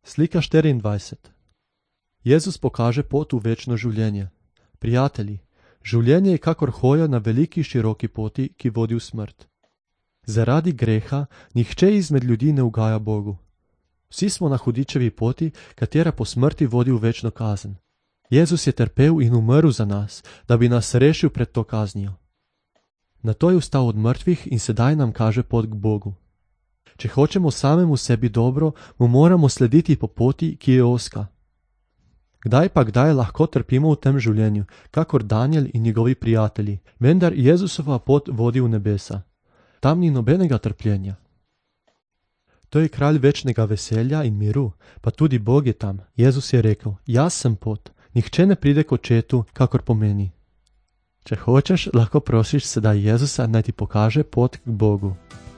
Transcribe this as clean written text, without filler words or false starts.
Slika 24. Jezus pokaže pot v večno življenje. Prijatelji, življenje je kakor hoja na veliki široki poti, ki vodi v smrt. Zaradi greha nihče izmed ljudi ne ugaja Bogu. Vsi smo na hudičevi poti, katera po smrti vodi v večno kazen. Jezus je trpel in umrl za nas, da bi nas rešil pred to kaznijo. Nato je vstal od mrtvih in sedaj nam kaže pot k Bogu. Če hočemo samemu sebi dobro, mu moramo slediti po poti, ki je ozka. Kdaj lahko trpimo v tem življenju, kakor Danijel in njegovi prijatelji, vendar Jezusova pot vodi v nebesa. Tam ni nobenega trpljenja. To je kralj večnega veselja in miru, pa tudi Bog je tam. Jezus je rekel, jaz sem pot, nihče ne pride k očetu, kakor po meni. Če hočeš, lahko prosiš sedaj Jezusa, naj ti pokaže pot k Bogu.